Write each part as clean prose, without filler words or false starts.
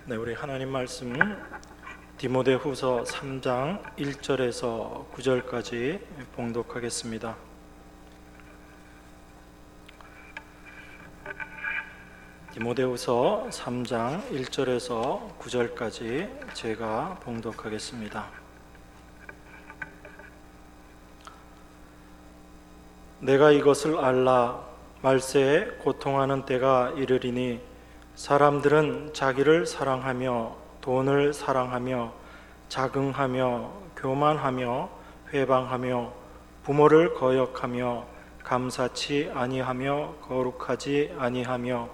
네, 우리 하나님 말씀 디모데후서 3장 1절에서 9절까지 봉독하겠습니다. 디모데후서 3장 1절에서 9절까지 제가 봉독하겠습니다. 내가 이것을 알라 말세에 고통하는 때가 이르리니 사람들은 자기를 사랑하며 돈을 사랑하며 자긍하며 교만하며 회방하며 부모를 거역하며 감사치 아니하며 거룩하지 아니하며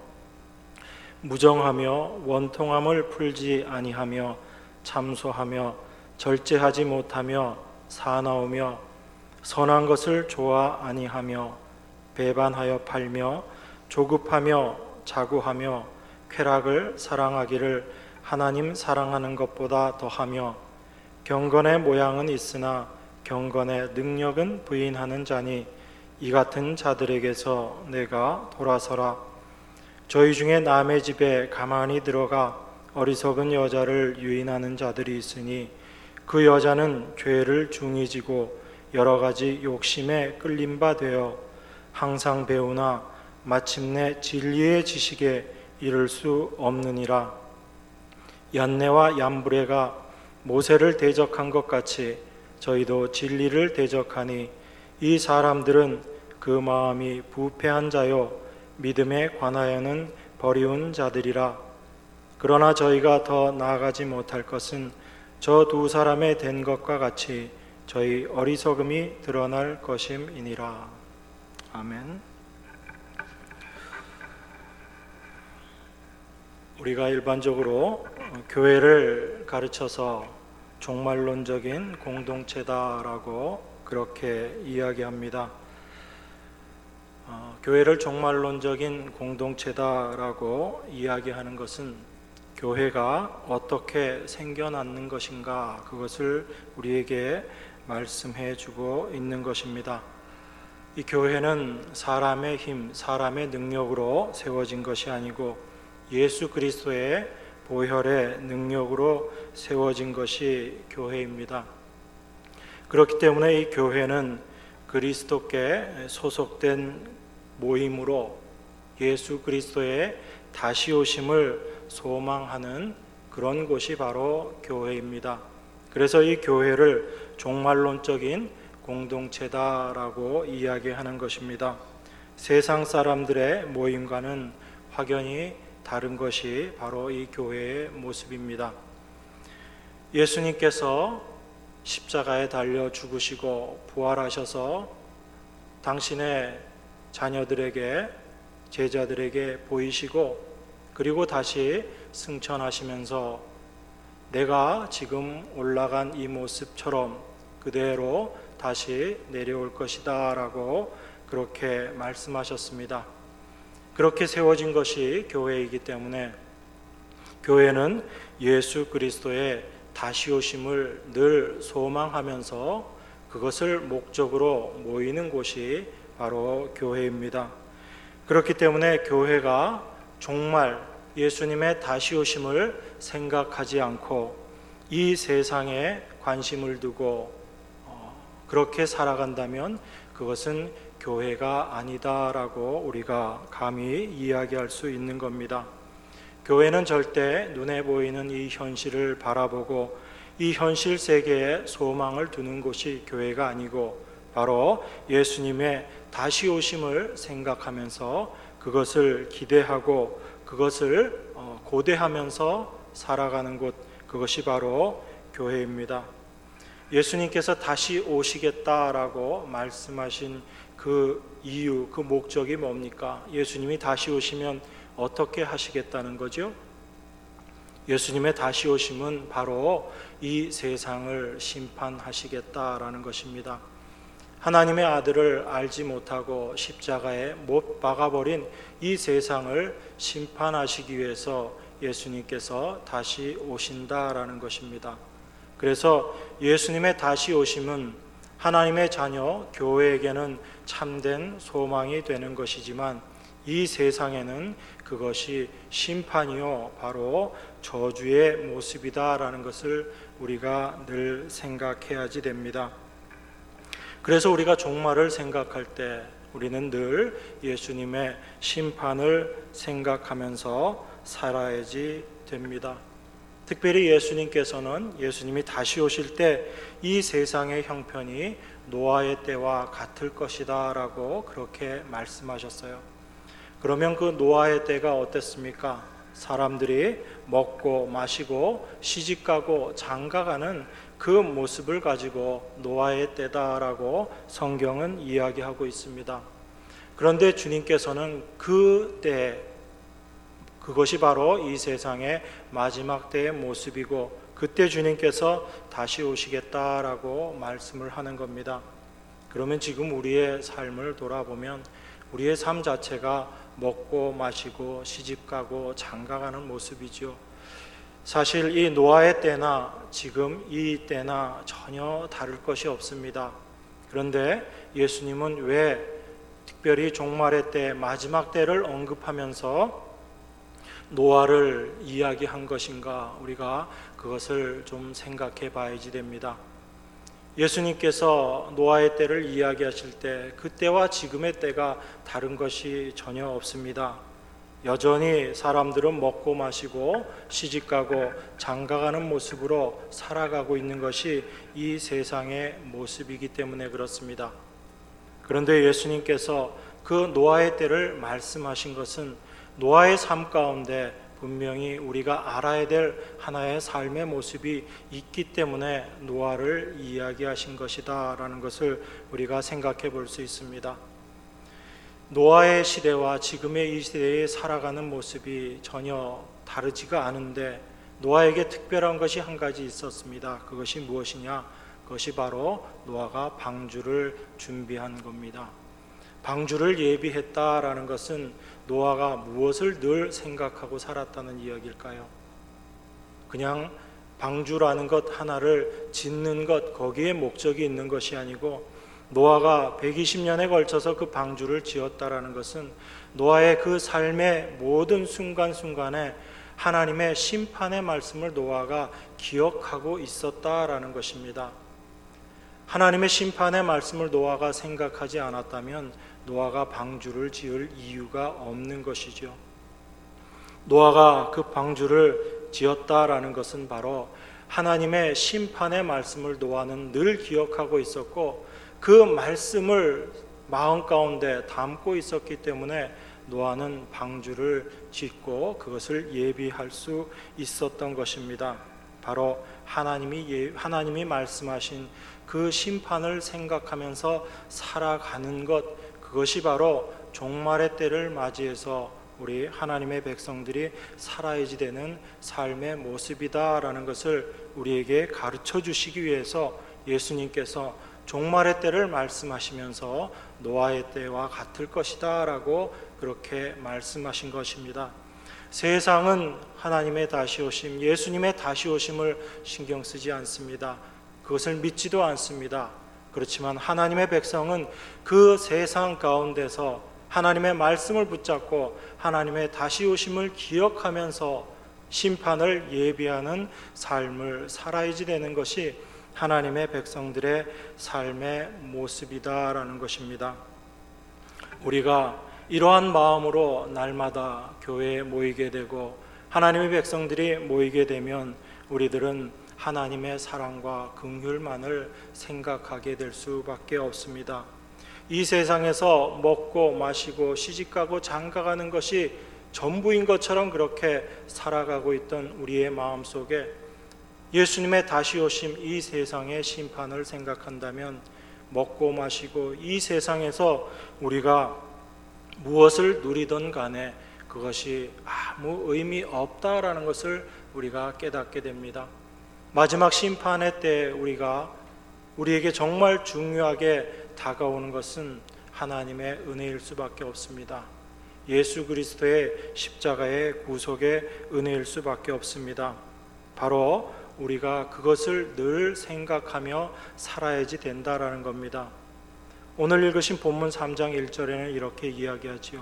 무정하며 원통함을 풀지 아니하며 참소하며 절제하지 못하며 사나우며 선한 것을 좋아 아니하며 배반하여 팔며 조급하며 자고하며 쾌락을 사랑하기를 하나님 사랑하는 것보다 더하며 경건의 모양은 있으나 경건의 능력은 부인하는 자니 이 같은 자들에게서 내가 돌아서라. 저희 중에 남의 집에 가만히 들어가 어리석은 여자를 유인하는 자들이 있으니 그 여자는 죄를 중히 지고 여러 가지 욕심에 끌린 바 되어 항상 배우나 마침내 진리의 지식에 이를 수 없느니라. 얀네와 얀브레가 모세를 대적한 것 같이 저희도 진리를 대적하니 이 사람들은 그 마음이 부패한 자요 믿음에 관하여는 버리운 자들이라. 그러나 저희가 더 나아가지 못할 것은 저 두 사람의 된 것과 같이 저희 어리석음이 드러날 것임이니라. 아멘. 우리가 일반적으로 교회를 가르쳐서 종말론적인 공동체다라고 그렇게 이야기합니다. 교회를 종말론적인 공동체다라고 이야기하는 것은 교회가 어떻게 생겨났는 것인가, 그것을 우리에게 말씀해 주고 있는 것입니다. 이 교회는 사람의 힘, 사람의 능력으로 세워진 것이 아니고 예수 그리스도의 보혈의 능력으로 세워진 것이 교회입니다. 그렇기 때문에 이 교회는 그리스도께 소속된 모임으로 예수 그리스도의 다시 오심을 소망하는 그런 곳이 바로 교회입니다. 그래서 이 교회를 종말론적인 공동체다라고 이야기하는 것입니다. 세상 사람들의 모임과는 확연히 다른 것이 바로 이 교회의 모습입니다. 예수님께서 십자가에 달려 죽으시고 부활하셔서 당신의 자녀들에게, 제자들에게 보이시고 그리고 다시 승천하시면서 내가 지금 올라간 이 모습처럼 그대로 다시 내려올 것이다 라고 그렇게 말씀하셨습니다. 그렇게 세워진 것이 교회이기 때문에 교회는 예수 그리스도의 다시 오심을 늘 소망하면서 그것을 목적으로 모이는 곳이 바로 교회입니다. 그렇기 때문에 교회가 정말 예수님의 다시 오심을 생각하지 않고 이 세상에 관심을 두고 그렇게 살아간다면 그것은 교회가 아니다라고 우리가 감히 이야기할 수 있는 겁니다. 교회는 절대 눈에 보이는 이 현실을 바라보고 이 현실 세계에 소망을 두는 곳이 교회가 아니고 바로 예수님의 다시 오심을 생각하면서 그것을 기대하고 그것을 고대하면서 살아가는 곳, 그것이 바로 교회입니다. 예수님께서 다시 오시겠다라고 말씀하신 그 이유, 그 목적이 뭡니까? 예수님이 다시 오시면 어떻게 하시겠다는 거죠? 예수님의 다시 오심은 바로 이 세상을 심판하시겠다라는 것입니다. 하나님의 아들을 알지 못하고 십자가에 못 박아버린 이 세상을 심판하시기 위해서 예수님께서 다시 오신다라는 것입니다. 그래서 예수님의 다시 오심은 하나님의 자녀 교회에게는 참된 소망이 되는 것이지만 이 세상에는 그것이 심판이요 바로 저주의 모습이다라는 것을 우리가 늘 생각해야지 됩니다. 그래서 우리가 종말을 생각할 때 우리는 늘 예수님의 심판을 생각하면서 살아야지 됩니다. 특별히 예수님께서는 예수님이 다시 오실 때 이 세상의 형편이 노아의 때와 같을 것이다 라고 그렇게 말씀하셨어요. 그러면 그 노아의 때가 어땠습니까? 사람들이 먹고 마시고 시집가고 장가가는 그 모습을 가지고 노아의 때다라고 성경은 이야기하고 있습니다. 그런데 주님께서는 그 때, 그것이 바로 이 세상의 마지막 때의 모습이고 그때 주님께서 다시 오시겠다라고 말씀을 하는 겁니다. 그러면 지금 우리의 삶을 돌아보면 우리의 삶 자체가 먹고 마시고 시집가고 장가가는 모습이죠. 사실 이 노아의 때나 지금 이 때나 전혀 다를 것이 없습니다. 그런데 예수님은 왜 특별히 종말의 때, 마지막 때를 언급하면서 노아를 이야기한 것인가? 우리가 그것을 좀 생각해 봐야지 됩니다. 예수님께서 노아의 때를 이야기하실 때 그때와 지금의 때가 다른 것이 전혀 없습니다. 여전히 사람들은 먹고 마시고 시집가고 장가가는 모습으로 살아가고 있는 것이 이 세상의 모습이기 때문에 그렇습니다. 그런데 예수님께서 그 노아의 때를 말씀하신 것은 노아의 삶 가운데 분명히 우리가 알아야 될 하나의 삶의 모습이 있기 때문에 노아를 이야기하신 것이다 라는 것을 우리가 생각해 볼 수 있습니다. 노아의 시대와 지금의 이 시대에 살아가는 모습이 전혀 다르지가 않은데 노아에게 특별한 것이 한 가지 있었습니다. 그것이 무엇이냐? 그것이 바로 노아가 방주를 준비한 겁니다. 방주를 예비했다라는 것은 노아가 무엇을 늘 생각하고 살았다는 이야기일까요? 그냥 방주라는 것 하나를 짓는 것, 거기에 목적이 있는 것이 아니고 노아가 120년에 걸쳐서 그 방주를 지었다라는 것은 노아의 그 삶의 모든 순간순간에 하나님의 심판의 말씀을 노아가 기억하고 있었다라는 것입니다. 하나님의 심판의 말씀을 노아가 생각하지 않았다면 노아가 방주를 지을 이유가 없는 것이죠. 노아가 그 방주를 지었다라는 것은 바로 하나님의 심판의 말씀을 노아는 늘 기억하고 있었고 그 말씀을 마음 가운데 담고 있었기 때문에 노아는 방주를 짓고 그것을 예비할 수 있었던 것입니다. 바로 하나님이 말씀하신 그 심판을 생각하면서 살아가는 것, 그것이 바로 종말의 때를 맞이해서 우리 하나님의 백성들이 살아야지 되는 삶의 모습이다라는 것을 우리에게 가르쳐 주시기 위해서 예수님께서 종말의 때를 말씀하시면서 노아의 때와 같을 것이다 라고 그렇게 말씀하신 것입니다. 세상은 하나님의 다시 오심, 예수님의 다시 오심을 신경 쓰지 않습니다. 그것을 믿지도 않습니다. 그렇지만 하나님의 백성은 그 세상 가운데서 하나님의 말씀을 붙잡고 하나님의 다시 오심을 기억하면서 심판을 예비하는 삶을 살아야지 되는 것이 하나님의 백성들의 삶의 모습이다라는 것입니다. 우리가 이러한 마음으로 날마다 교회에 모이게 되고 하나님의 백성들이 모이게 되면 우리들은 하나님의 사랑과 긍휼만을 생각하게 될 수밖에 없습니다. 이 세상에서 먹고 마시고 시집가고 장가가는 것이 전부인 것처럼 그렇게 살아가고 있던 우리의 마음속에 예수님의 다시 오심, 이 세상의 심판을 생각한다면 먹고 마시고 이 세상에서 우리가 무엇을 누리던 간에 그것이 아무 의미 없다라는 것을 우리가 깨닫게 됩니다. 마지막 심판의 때 우리에게 정말 중요하게 다가오는 것은 하나님의 은혜일 수밖에 없습니다. 예수 그리스도의 십자가의 구속의 은혜일 수밖에 없습니다. 바로 우리가 그것을 늘 생각하며 살아야지 된다라는 겁니다. 오늘 읽으신 본문 3장 1절에는 이렇게 이야기하지요.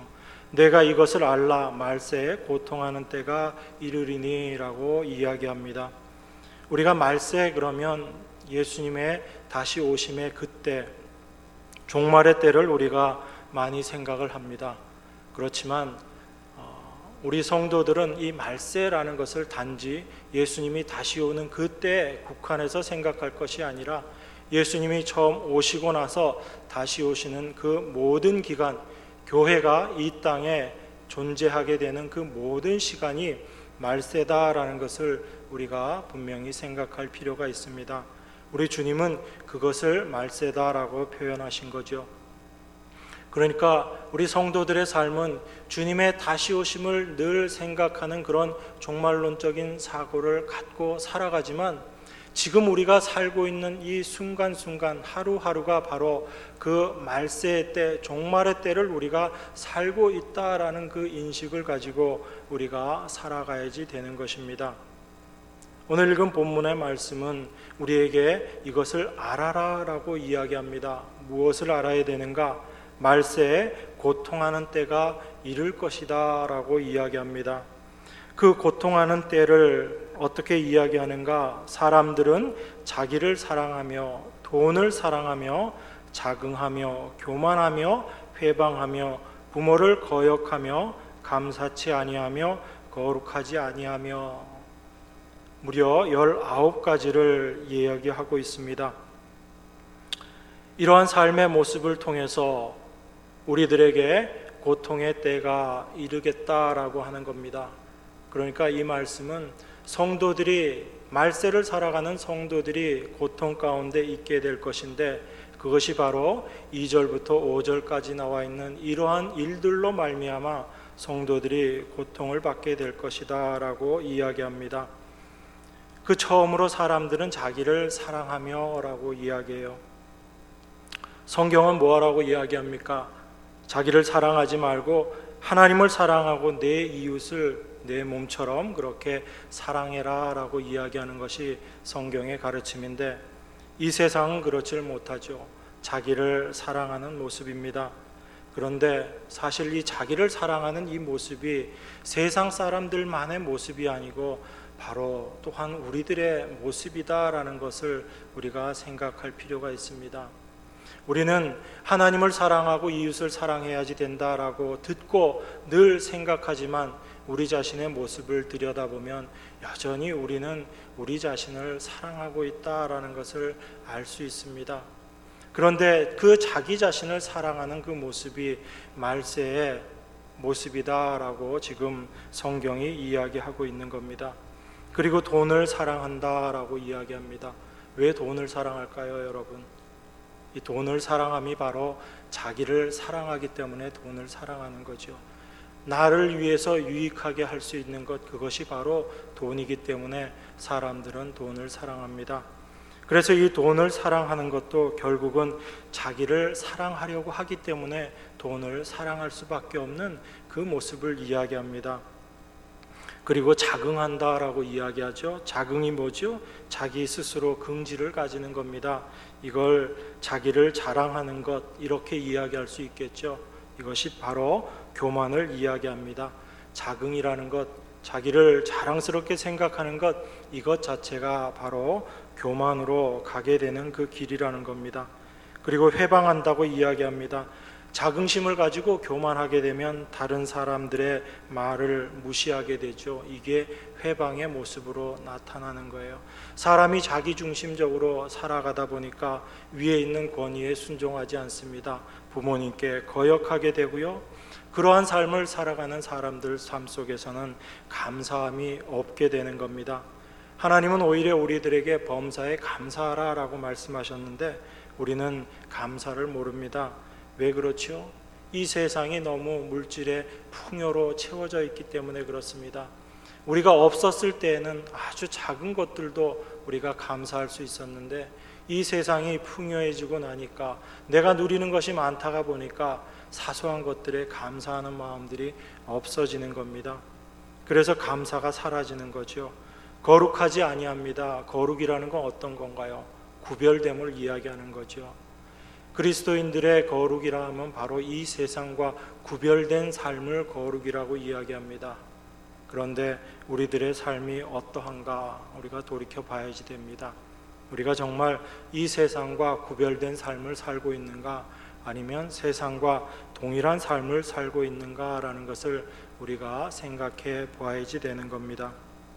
내가 이것을 알라 말세에 고통하는 때가 이르리니라고 이야기합니다. 우리가 말세 그러면 예수님의 다시 오심의 그때, 종말의 때를 우리가 많이 생각을 합니다. 그렇지만 우리 성도들은 이 말세라는 것을 단지 예수님이 다시 오는 그때에 국한해서 생각할 것이 아니라 예수님이 처음 오시고 나서 다시 오시는 그 모든 기간, 교회가 이 땅에 존재하게 되는 그 모든 시간이 말세다라는 것을 우리가 분명히 생각할 필요가 있습니다. 우리 주님은 그것을 말세다라고 표현하신 거죠. 그러니까 우리 성도들의 삶은 주님의 다시 오심을 늘 생각하는 그런 종말론적인 사고를 갖고 살아가지만, 지금 우리가 살고 있는 이 순간순간 하루하루가 바로 그 말세의 때, 종말의 때를 우리가 살고 있다라는 그 인식을 가지고 우리가 살아가야지 되는 것입니다. 오늘 읽은 본문의 말씀은 우리에게 이것을 알아라라고 이야기합니다. 무엇을 알아야 되는가? 말세에 고통하는 때가 이를 것이다 라고 이야기합니다. 그 고통하는 때를 어떻게 이야기하는가? 사람들은 자기를 사랑하며 돈을 사랑하며 자긍하며 교만하며 회방하며 부모를 거역하며 감사치 아니하며 거룩하지 아니하며, 무려 19가지를 이야기하고 있습니다. 이러한 삶의 모습을 통해서 우리들에게 고통의 때가 이르겠다라고 하는 겁니다. 그러니까 이 말씀은 성도들이, 말세를 살아가는 성도들이 고통 가운데 있게 될 것인데, 그것이 바로 2절부터 5절까지 나와 있는 이러한 일들로 말미암아 성도들이 고통을 받게 될 것이다 라고 이야기합니다. 그 처음으로 사람들은 자기를 사랑하며 라고 이야기해요. 성경은 뭐라고 이야기합니까? 자기를 사랑하지 말고 하나님을 사랑하고 내 이웃을 내 몸처럼 그렇게 사랑해라 라고 이야기하는 것이 성경의 가르침인데, 이 세상은 그렇지를 못하죠. 자기를 사랑하는 모습입니다. 그런데 사실 이 자기를 사랑하는 이 모습이 세상 사람들만의 모습이 아니고 바로 또한 우리들의 모습이다라는 것을 우리가 생각할 필요가 있습니다. 우리는 하나님을 사랑하고 이웃을 사랑해야지 된다라고 듣고 늘 생각하지만, 우리 자신의 모습을 들여다보면 여전히 우리는 우리 자신을 사랑하고 있다라는 것을 알 수 있습니다. 그런데 그 자기 자신을 사랑하는 그 모습이 말세의 모습이다라고 지금 성경이 이야기하고 있는 겁니다. 그리고 돈을 사랑한다라고 이야기합니다. 왜 돈을 사랑할까요, 여러분? 이 돈을 사랑함이 바로 자기를 사랑하기 때문에 돈을 사랑하는 거죠. 나를 위해서 유익하게 할 수 있는 것, 그것이 바로 돈이기 때문에 사람들은 돈을 사랑합니다. 그래서 이 돈을 사랑하는 것도 결국은 자기를 사랑하려고 하기 때문에 돈을 사랑할 수밖에 없는 그 모습을 이야기합니다. 그리고 자긍한다라고 이야기하죠. 자긍이 뭐죠? 자기 스스로 긍지를 가지는 겁니다. 이걸 자기를 자랑하는 것, 이렇게 이야기할 수 있겠죠. 이것이 바로 교만을 이야기합니다. 자긍이라는 것, 자기를 자랑스럽게 생각하는 것, 이것 자체가 바로 교만으로 가게 되는 그 길이라는 겁니다. 그리고 회방한다고 이야기합니다. 자긍심을 가지고 교만하게 되면 다른 사람들의 말을 무시하게 되죠. 이게 회방의 모습으로 나타나는 거예요. 사람이 자기중심적으로 살아가다 보니까 위에 있는 권위에 순종하지 않습니다. 부모님께 거역하게 되고요. 그러한 삶을 살아가는 사람들 삶 속에서는 감사함이 없게 되는 겁니다. 하나님은 오히려 우리들에게 범사에 감사하라라고 말씀하셨는데 우리는 감사를 모릅니다. 왜 그렇죠? 이 세상이 너무 물질의 풍요로 채워져 있기 때문에 그렇습니다. 우리가 없었을 때에는 아주 작은 것들도 우리가 감사할 수 있었는데, 이 세상이 풍요해지고 나니까, 내가 누리는 것이 많다가 보니까 사소한 것들에 감사하는 마음들이 없어지는 겁니다. 그래서 감사가 사라지는 거죠. 거룩하지 아니합니다. 거룩이라는 건 어떤 건가요? 구별됨을 이야기하는 거죠. 그리스도인들의 거룩이라 하면 바로 이 세상과 구별된 삶을 거룩이라고 이야기합니다. 그런데 우리들의 삶이 어떠한가 우리가 돌이켜 봐야지 됩니다. 우리가 정말 이 세상과 구별된 삶을 살고 있는가, 아니면 세상과 동일한 삶을 살고 있는가라는 것을 우리가 생각해 보아야지 되는 겁니다.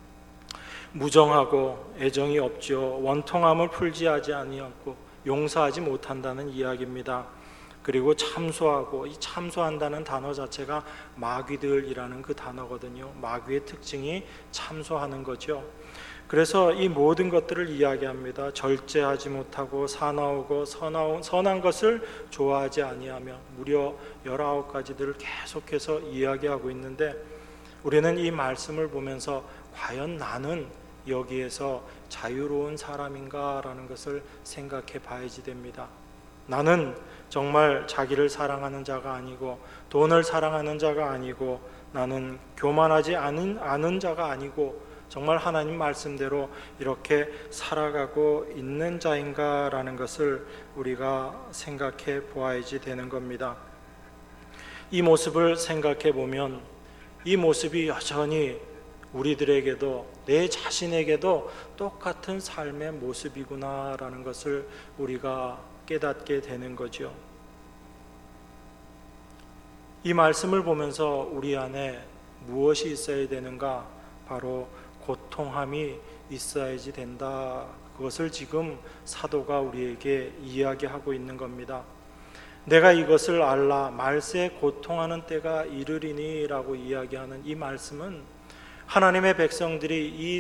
무정하고 애정이 없죠. 원통함을 풀지 아니하고 용서하지 못한다는 이야기입니다. 그리고 참소하고, 이 참소한다는 단어 자체가 마귀들이라는 그 단어거든요. 마귀의 특징이 참소하는 거죠. 그래서 이 모든 것들을 이야기합니다. 절제하지 못하고 사나우고 선한 것을 좋아하지 아니하며, 무려 19가지들을 계속해서 이야기하고 있는데, 우리는 이 말씀을 보면서 과연 나는 여기에서 자유로운 사람인가라는 것을 생각해 봐야지 됩니다. 나는 정말 자기를 사랑하는 자가 아니고, 돈을 사랑하는 자가 아니고, 나는 교만하지 않은 자가 아니고, 정말 하나님 말씀대로 이렇게 살아가고 있는 자인가라는 것을 우리가 생각해 보아야지 되는 겁니다. 이 모습을 생각해 보면 이 모습이 여전히 우리들에게도, 내 자신에게도 똑같은 삶의 모습이구나라는 것을 우리가 깨닫게 되는 거죠. 이 말씀을 보면서 우리 안에 무엇이 있어야 되는가? 바로 고통함이 있어야지 된다. 그것을 지금 사도가 우리에게 이야기하고 있는 겁니다. 내가 이것을 알라, 말세에 고통하는 때가 이르리니 라고 이야기하는 이 말씀은 하나님의 백성들이 이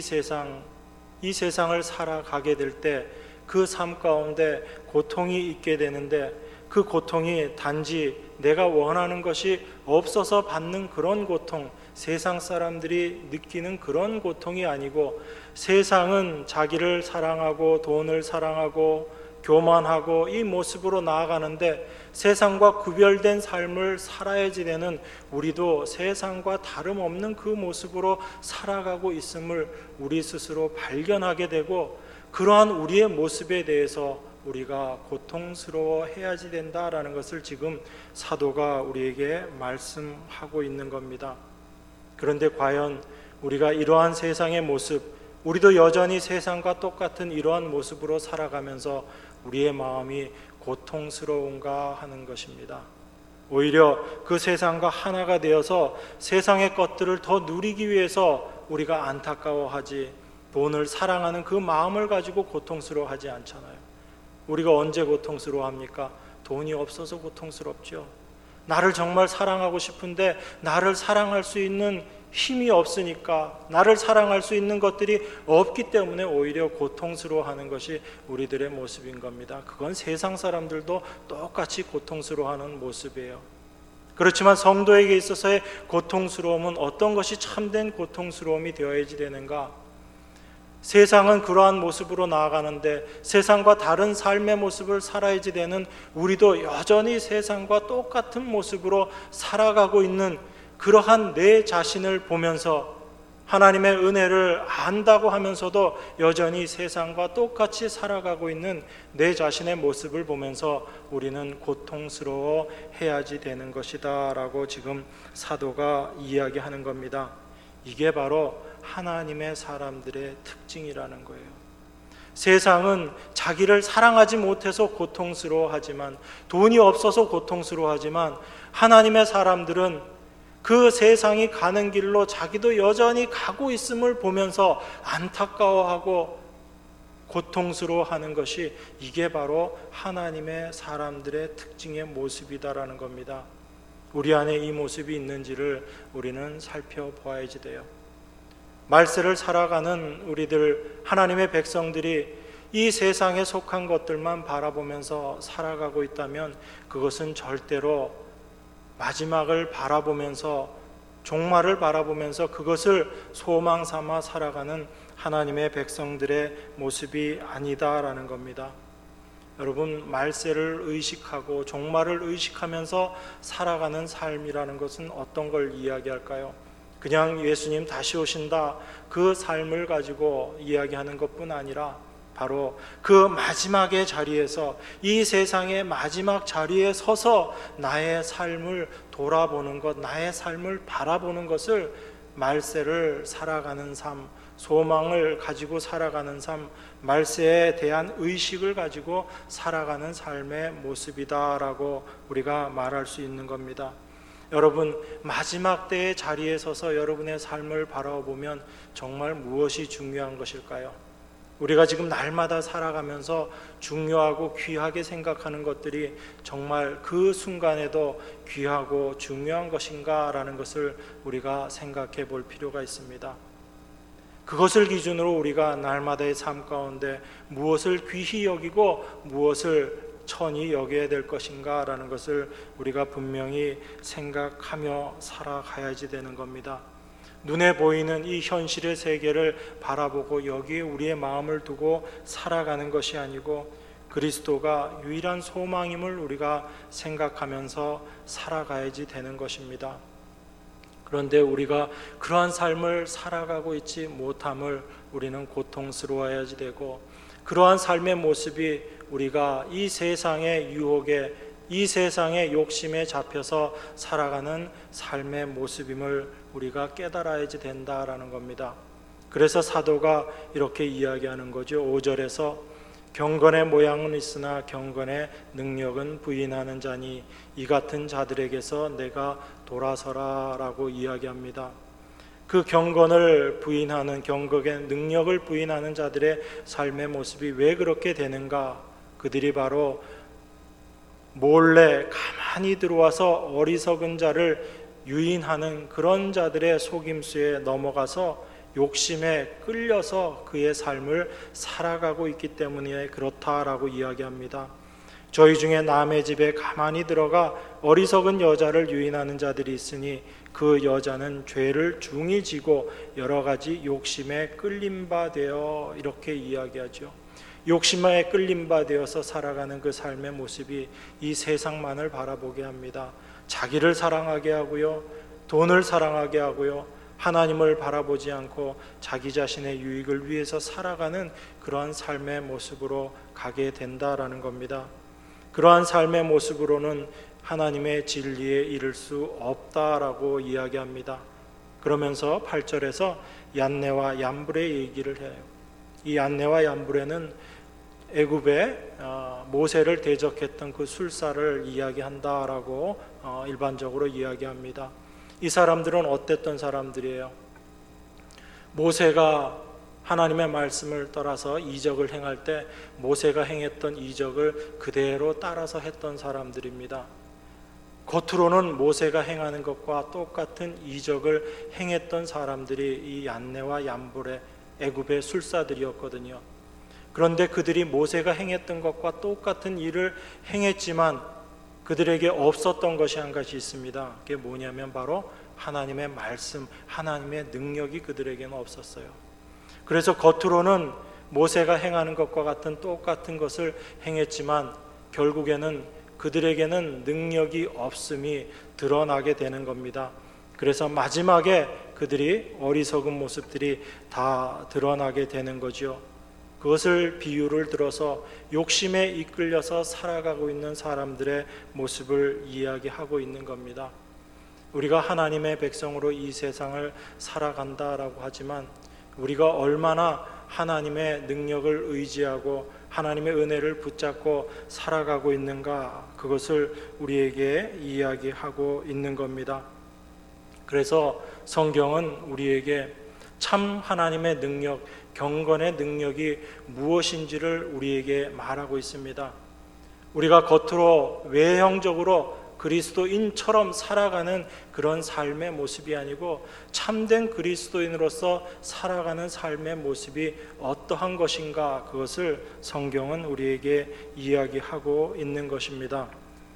세상을 살아가게 될 때 그 삶 가운데 고통이 있게 되는데, 그 고통이 단지 내가 원하는 것이 없어서 받는 그런 고통, 세상 사람들이 느끼는 그런 고통이 아니고, 세상은 자기를 사랑하고 돈을 사랑하고 교만하고 이 모습으로 나아가는데, 세상과 구별된 삶을 살아야지 되는 우리도 세상과 다름없는 그 모습으로 살아가고 있음을 우리 스스로 발견하게 되고, 그러한 우리의 모습에 대해서 우리가 고통스러워 해야지 된다라는 것을 지금 사도가 우리에게 말씀하고 있는 겁니다. 그런데 과연 우리가 이러한 세상의 모습, 우리도 여전히 세상과 똑같은 이러한 모습으로 살아가면서 우리의 마음이 고통스러운가 하는 것입니다. 오히려 그 세상과 하나가 되어서 세상의 것들을 더 누리기 위해서 우리가 안타까워하지, 돈을 사랑하는 그 마음을 가지고 고통스러워하지 않잖아요. 우리가 언제 고통스러워합니까? 돈이 없어서 고통스럽죠. 나를 정말 사랑하고 싶은데 나를 사랑할 수 있는 힘이 없으니까, 나를 사랑할 수 있는 것들이 없기 때문에 오히려 고통스러워하는 것이 우리들의 모습인 겁니다. 그건 세상 사람들도 똑같이 고통스러워하는 모습이에요. 그렇지만 성도에게 있어서의 고통스러움은 어떤 것이 참된 고통스러움이 되어야지 되는가? 세상은 그러한 모습으로 나아가는데, 세상과 다른 삶의 모습을 살아야지 되는 우리도 여전히 세상과 똑같은 모습으로 살아가고 있는 그러한 내 자신을 보면서, 하나님의 은혜를 안다고 하면서도 여전히 세상과 똑같이 살아가고 있는 내 자신의 모습을 보면서 우리는 고통스러워 해야지 되는 것이다 라고 지금 사도가 이야기하는 겁니다. 이게 바로 하나님의 사람들의 특징이라는 거예요. 세상은 자기를 사랑하지 못해서 고통스러워하지만, 돈이 없어서 고통스러워하지만, 하나님의 사람들은 그 세상이 가는 길로 자기도 여전히 가고 있음을 보면서 안타까워하고 고통스러워하는 것이, 이게 바로 하나님의 사람들의 특징의 모습이다라는 겁니다. 우리 안에 이 모습이 있는지를 우리는 살펴보아야지 돼요. 말세를 살아가는 우리들, 하나님의 백성들이 이 세상에 속한 것들만 바라보면서 살아가고 있다면, 그것은 절대로 마지막을 바라보면서, 종말을 바라보면서 그것을 소망 삼아 살아가는 하나님의 백성들의 모습이 아니다라는 겁니다. 여러분, 말세를 의식하고 종말을 의식하면서 살아가는 삶이라는 것은 어떤 걸 이야기할까요? 그냥 예수님 다시 오신다, 그 삶을 가지고 이야기하는 것뿐 아니라 바로 그 마지막의 자리에서, 이 세상의 마지막 자리에 서서 나의 삶을 돌아보는 것, 나의 삶을 바라보는 것을 말세를 살아가는 삶, 소망을 가지고 살아가는 삶, 말세에 대한 의식을 가지고 살아가는 삶의 모습이다라고 우리가 말할 수 있는 겁니다. 여러분, 마지막 때의 자리에 서서 여러분의 삶을 바라보면 정말 무엇이 중요한 것일까요? 우리가 지금 날마다 살아가면서 중요하고 귀하게 생각하는 것들이 정말 그 순간에도 귀하고 중요한 것인가라는 것을 우리가 생각해 볼 필요가 있습니다. 그것을 기준으로 우리가 날마다의 삶 가운데 무엇을 귀히 여기고 무엇을 천히 여겨야 될 것인가 라는 것을 우리가 분명히 생각하며 살아가야지 되는 겁니다. 눈에 보이는 이 현실의 세계를 바라보고 여기에 우리의 마음을 두고 살아가는 것이 아니고 그리스도가 유일한 소망임을 우리가 생각하면서 살아가야지 되는 것입니다. 그런데 우리가 그러한 삶을 살아가고 있지 못함을 우리는 고통스러워야지 되고, 그러한 삶의 모습이 우리가 이 세상의 유혹에, 이 세상의 욕심에 잡혀서 살아가는 삶의 모습임을 우리가 깨달아야지 된다라는 겁니다. 그래서 사도가 이렇게 이야기하는 거죠. 5절에서 경건의 모양은 있으나 경건의 능력은 부인하는 자니 이 같은 자들에게서 내가 돌아서라 라고 이야기합니다. 그 경건을 부인하는, 경건의 능력을 부인하는 자들의 삶의 모습이 왜 그렇게 되는가? 그들이 바로 몰래 가만히 들어와서 어리석은 자를 유인하는 그런 자들의 속임수에 넘어가서 욕심에 끌려서 그의 삶을 살아가고 있기 때문에 그렇다라고 이야기합니다. 저희 중에 남의 집에 가만히 들어가 어리석은 여자를 유인하는 자들이 있으니 그 여자는 죄를 중히 지고 여러 가지 욕심에 끌린 바 되어, 이렇게 이야기하죠. 욕심에 끌린 바 되어서 살아가는 그 삶의 모습이 이 세상만을 바라보게 합니다. 자기를 사랑하게 하고요, 돈을 사랑하게 하고요, 하나님을 바라보지 않고 자기 자신의 유익을 위해서 살아가는 그러한 삶의 모습으로 가게 된다라는 겁니다. 그러한 삶의 모습으로는 하나님의 진리에 이를 수 없다라고 이야기합니다. 그러면서 8절에서 얀네와 얀브레 얘기를 해요. 이 얀네와 얀브레는 애굽에 모세를 대적했던 그 술사를 이야기한다라고 일반적으로 이야기합니다. 이 사람들은 어땠던 사람들이에요? 모세가 하나님의 말씀을 따라서 이적을 행할 때 모세가 행했던 이적을 그대로 따라서 했던 사람들입니다. 겉으로는 모세가 행하는 것과 똑같은 이적을 행했던 사람들이 이 얀네와 얀브레, 애굽의 술사들이었거든요. 그런데 그들이 모세가 행했던 것과 똑같은 일을 행했지만 그들에게 없었던 것이 한 가지 있습니다. 그게 뭐냐면 바로 하나님의 말씀, 하나님의 능력이 그들에게는 없었어요. 그래서 겉으로는 모세가 행하는 것과 같은 똑같은 것을 행했지만 결국에는 그들에게는 능력이 없음이 드러나게 되는 겁니다. 그래서 마지막에 그들이 어리석은 모습들이 다 드러나게 되는 거죠. 그것을 비유를 들어서 욕심에 이끌려서 살아가고 있는 사람들의 모습을 이야기하고 있는 겁니다. 우리가 하나님의 백성으로 이 세상을 살아간다라고 하지만 우리가 얼마나 하나님의 능력을 의지하고 하나님의 은혜를 붙잡고 살아가고 있는가, 그것을 우리에게 이야기하고 있는 겁니다. 그래서 성경은 우리에게 참 하나님의 능력, 경건의 능력이 무엇인지를 우리에게 말하고 있습니다. 우리가 겉으로 외형적으로 그리스도인처럼 살아가는 그런 삶의 모습이 아니고 참된 그리스도인으로서 살아가는 삶의 모습이 어떠한 것인가, 그것을 성경은 우리에게 이야기하고 있는 것입니다.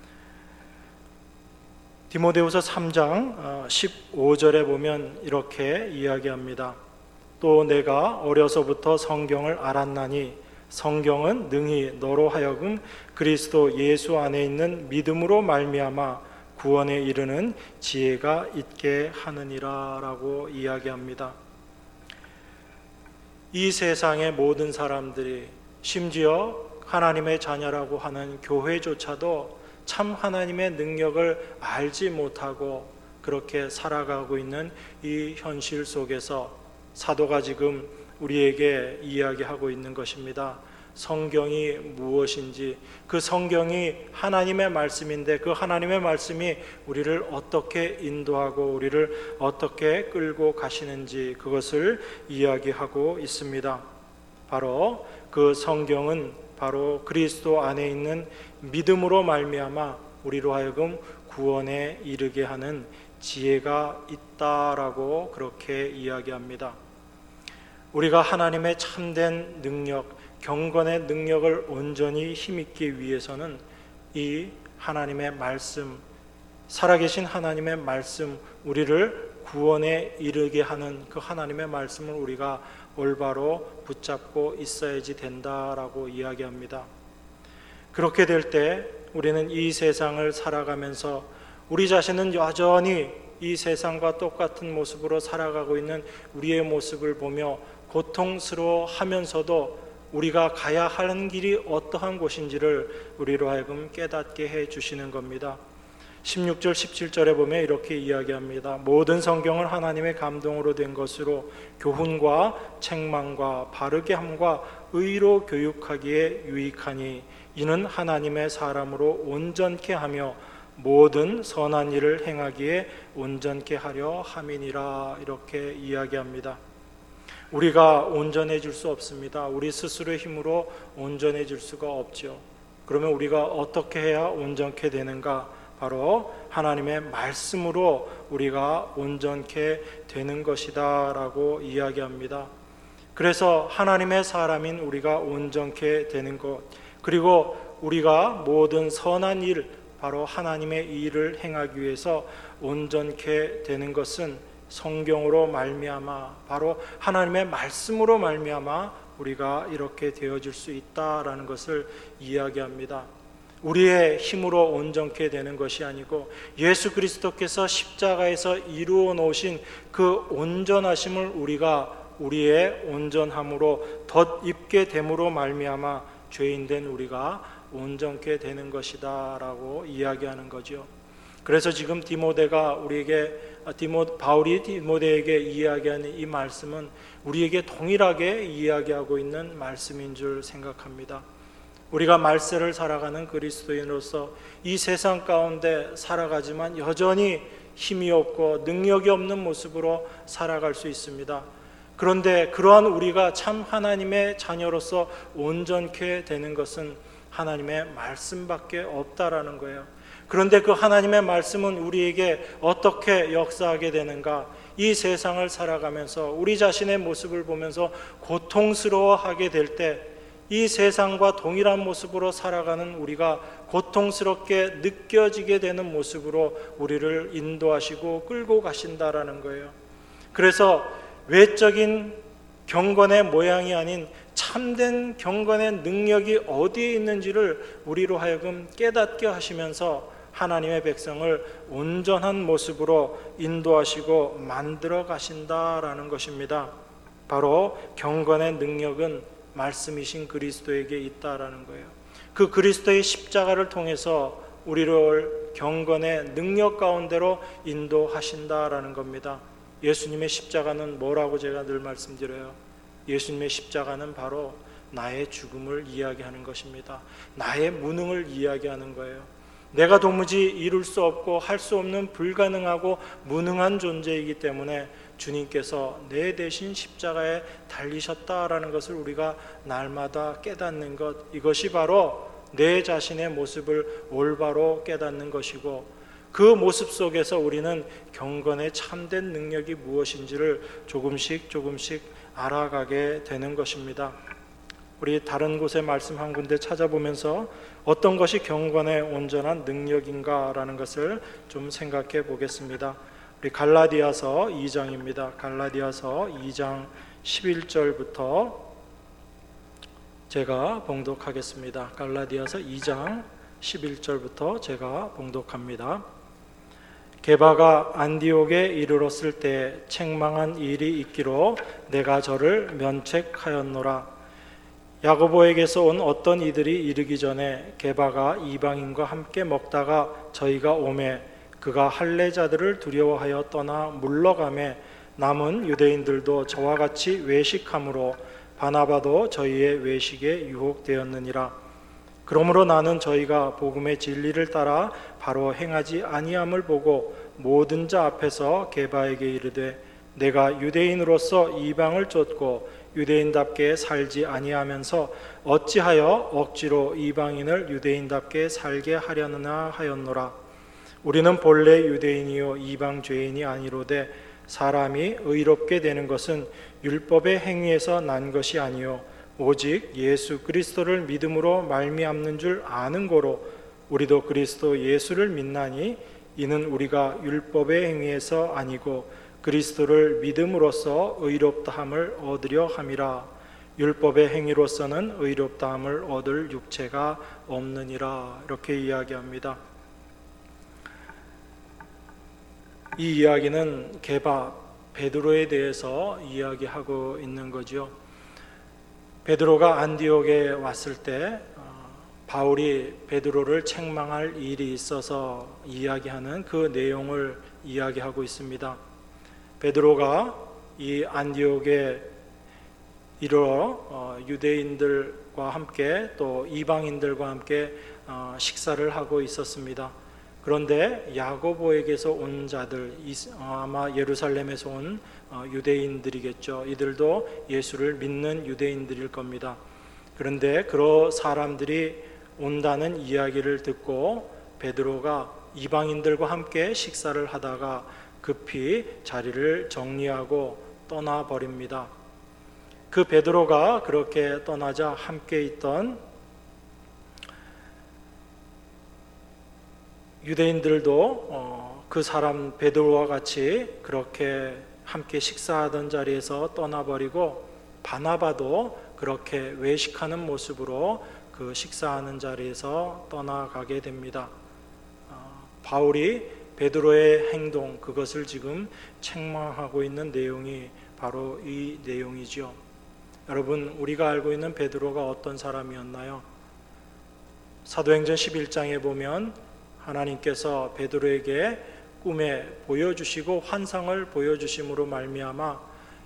디모데후서 3장 15절에 보면 이렇게 이야기합니다. 또 내가 어려서부터 성경을 알았나니 성경은 능히 너로 하여금 그리스도 예수 안에 있는 믿음으로 말미암아 구원에 이르는 지혜가 있게 하느니라 라고 이야기합니다. 이 세상의 모든 사람들이 심지어 하나님의 자녀라고 하는 교회조차도 참 하나님의 능력을 알지 못하고 그렇게 살아가고 있는 이 현실 속에서 사도가 지금 우리에게 이야기하고 있는 것입니다. 성경이 무엇인지, 그 성경이 하나님의 말씀인데 그 하나님의 말씀이 우리를 어떻게 인도하고 우리를 어떻게 끌고 가시는지 그것을 이야기하고 있습니다. 바로 그 성경은 바로 그리스도 안에 있는 믿음으로 말미암아 우리로 하여금 구원에 이르게 하는 지혜가 있다라고 그렇게 이야기합니다. 우리가 하나님의 참된 능력, 경건의 능력을 온전히 힘입기 위해서는 이 하나님의 말씀, 살아계신 하나님의 말씀, 우리를 구원에 이르게 하는 그 하나님의 말씀을 우리가 올바로 붙잡고 있어야지 된다라고 이야기합니다. 그렇게 될 때 우리는 이 세상을 살아가면서 우리 자신은 여전히 이 세상과 똑같은 모습으로 살아가고 있는 우리의 모습을 보며 고통스러워하면서도 우리가 가야 하는 길이 어떠한 곳인지를 우리로 하여금 깨닫게 해주시는 겁니다. 16절 17절에 보면 이렇게 이야기합니다. 모든 성경은 하나님의 감동으로 된 것으로 교훈과 책망과 바르게 함과 의로 교육하기에 유익하니 이는 하나님의 사람으로 온전케 하며 모든 선한 일을 행하기에 온전케 하려 함이니라. 이렇게 이야기합니다. 우리가 온전해질 수 없습니다. 우리 스스로의 힘으로 온전해질 수가 없죠. 그러면 우리가 어떻게 해야 온전케 되는가? 바로 하나님의 말씀으로 우리가 온전케 되는 것이다 라고 이야기합니다. 그래서 하나님의 사람인 우리가 온전케 되는 것, 그리고 우리가 모든 선한 일, 바로 하나님의 일을 행하기 위해서 온전케 되는 것은 성경으로 말미암아, 바로 하나님의 말씀으로 말미암아 우리가 이렇게 되어질 수 있다라는 것을 이야기합니다. 우리의 힘으로 온전케 되는 것이 아니고 예수 그리스도께서 십자가에서 이루어 놓으신 그 온전하심을 우리가 우리의 온전함으로 덧입게 됨으로 말미암아 죄인된 우리가 온전케 되는 것이다 라고 이야기하는 거죠. 그래서 지금 바울이 디모데에게 이야기하는 이 말씀은 우리에게 동일하게 이야기하고 있는 말씀인 줄 생각합니다. 우리가 말세를 살아가는 그리스도인으로서 이 세상 가운데 살아가지만 여전히 힘이 없고 능력이 없는 모습으로 살아갈 수 있습니다. 그런데 그러한 우리가 참 하나님의 자녀로서 온전케 되는 것은 하나님의 말씀밖에 없다라는 거예요. 그런데 그 하나님의 말씀은 우리에게 어떻게 역사하게 되는가? 이 세상을 살아가면서 우리 자신의 모습을 보면서 고통스러워하게 될 때 이 세상과 동일한 모습으로 살아가는 우리가 고통스럽게 느껴지게 되는 모습으로 우리를 인도하시고 끌고 가신다라는 거예요. 그래서 외적인 경건의 모양이 아닌 참된 경건의 능력이 어디에 있는지를 우리로 하여금 깨닫게 하시면서 하나님의 백성을 온전한 모습으로 인도하시고 만들어 가신다라는 것입니다. 바로 경건의 능력은 말씀이신 그리스도에게 있다라는 거예요. 그 그리스도의 십자가를 통해서 우리를 경건의 능력 가운데로 인도하신다라는 겁니다. 예수님의 십자가는 뭐라고 제가 늘 말씀드려요. 예수님의 십자가는 바로 나의 죽음을 이야기하는 것입니다. 나의 무능을 이야기하는 거예요. 내가 도무지 이룰 수 없고 할 수 없는 불가능하고 무능한 존재이기 때문에 주님께서 내 대신 십자가에 달리셨다라는 것을 우리가 날마다 깨닫는 것, 이것이 바로 내 자신의 모습을 올바로 깨닫는 것이고 그 모습 속에서 우리는 경건의 참된 능력이 무엇인지를 조금씩 알아가게 되는 것입니다. 우리 다른 곳의 말씀 한 군데 찾아보면서 어떤 것이 경건의 온전한 능력인가라는 것을 좀 생각해 보겠습니다. 우리 갈라디아서 2장입니다. 갈라디아서 2장 11절부터 제가 봉독하겠습니다. 갈라디아서 2장 11절부터 제가 봉독합니다. 게바가 안디옥에 이르렀을 때 책망한 일이 있기로 내가 저를 면책하였노라. 야고보에게서 온 어떤 이들이 이르기 전에 게바가 이방인과 함께 먹다가 저희가 오매 그가 할례자들을 두려워하여 떠나 물러가매 남은 유대인들도 저와 같이 외식함으로 바나바도 저희의 외식에 유혹되었느니라. 그러므로 나는 저희가 복음의 진리를 따라 바로 행하지 아니함을 보고 모든 자 앞에서 게바에게 이르되 내가 유대인으로서 이방을 쫓고 유대인답게 살지 아니하면서 어찌하여 억지로 이방인을 유대인답게 살게 하려느냐 하였노라. 우리는 본래 유대인이요 이방 죄인이 아니로되 사람이 의롭게 되는 것은 율법의 행위에서 난 것이 아니요 오직 예수 그리스도를 믿음으로 말미암는 줄 아는 고로 우리도 그리스도 예수를 믿나니 이는 우리가 율법의 행위에서 아니고 그리스도를 믿음으로써 의롭다함을 얻으려 함이라. 율법의 행위로서는 의롭다함을 얻을 육체가 없느니라. 이렇게 이야기합니다. 이 이야기는 게바 베드로에 대해서 이야기하고 있는 거죠. 베드로가 안디옥에 왔을 때 바울이 베드로를 책망할 일이 있어서 이야기하는 그 내용을 이야기하고 있습니다. 베드로가 이 안디옥에 이르러 유대인들과 함께 또 이방인들과 함께 식사를 하고 있었습니다. 그런데 야고보에게서 온 자들, 아마 예루살렘에서 온 유대인들이겠죠. 이들도 예수를 믿는 유대인들일 겁니다. 그런데 그 사람들이 온다는 이야기를 듣고 베드로가 이방인들과 함께 식사를 하다가 급히 자리를 정리하고 떠나버립니다. 그 베드로가 그렇게 떠나자 함께 있던 유대인들도 그 사람 베드로와 같이 그렇게 함께 식사하던 자리에서 떠나버리고 바나바도 그렇게 외식하는 모습으로 그 식사하는 자리에서 떠나가게 됩니다. 바울이 베드로의 행동, 그것을 지금 책망하고 있는 내용이 바로 이 내용이죠. 여러분, 우리가 알고 있는 베드로가 어떤 사람이었나요? 사도행전 11장에 보면 하나님께서 베드로에게 꿈에 보여주시고 환상을 보여주심으로 말미암아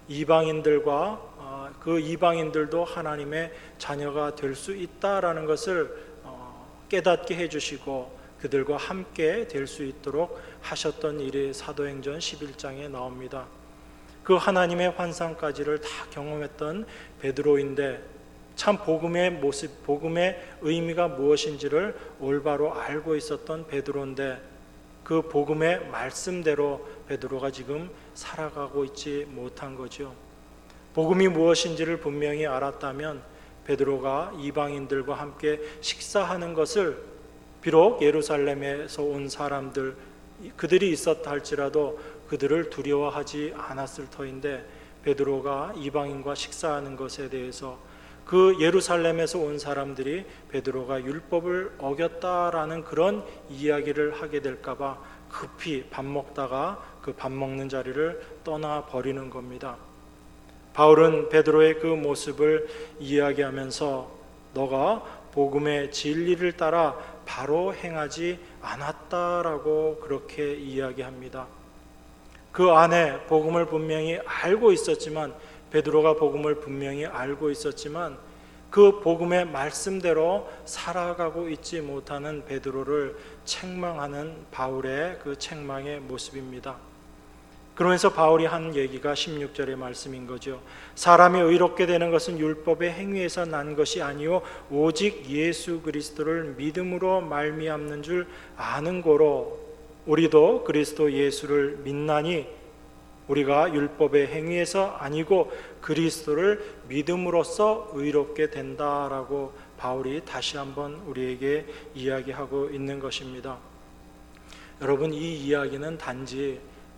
이방인들과 그 이방인들도 하나님의 자녀가 될 수 있다라는 것을 깨닫게 해주시고 그들과 함께 될 수 있도록 하셨던 일이 사도행전 11장에 나옵니다. 그 하나님의 환상까지를 다 경험했던 베드로인데 참 복음의 모습, 복음의 의미가 무엇인지를 올바로 알고 있었던 베드로인데 그 복음의 말씀대로 베드로가 지금 살아가고 있지 못한 거죠. 복음이 무엇인지를 분명히 알았다면 베드로가 이방인들과 함께 식사하는 것을 비록 예루살렘에서 온 사람들 그들이 있었다 할지라도 그들을 두려워하지 않았을 터인데 베드로가 이방인과 식사하는 것에 대해서 그 예루살렘에서 온 사람들이 베드로가 율법을 어겼다라는 그런 이야기를 하게 될까 봐 급히 밥 먹다가 그 밥 먹는 자리를 떠나 버리는 겁니다. 바울은 베드로의 그 모습을 이야기하면서 너가 복음의 진리를 따라 바로 행하지 않았다라고 그렇게 이야기합니다. 그 안에 복음을 분명히 알고 있었지만 베드로가 복음을 분명히 알고 있었지만 그 복음의 말씀대로 살아가고 있지 못하는 베드로를 책망하는 바울의 그 책망의 모습입니다. 그러면서 바울이 한 얘기가 16절의 말씀인 거죠. 사람이 의롭게 되는 것은 율법의 행위에서 난 것이 아니요 오직 예수 그리스도를 믿음으로 말미암는 줄 아는 고로 우리도 그리스도 예수를 믿나니 우리가 율법의 행위에서 아니고 그리스도를 믿음으로써 의롭게 된다라고 바울이 다시 한번 우리에게 이야기하고 있는 것입니다. 여러분, 이 이야기는 단지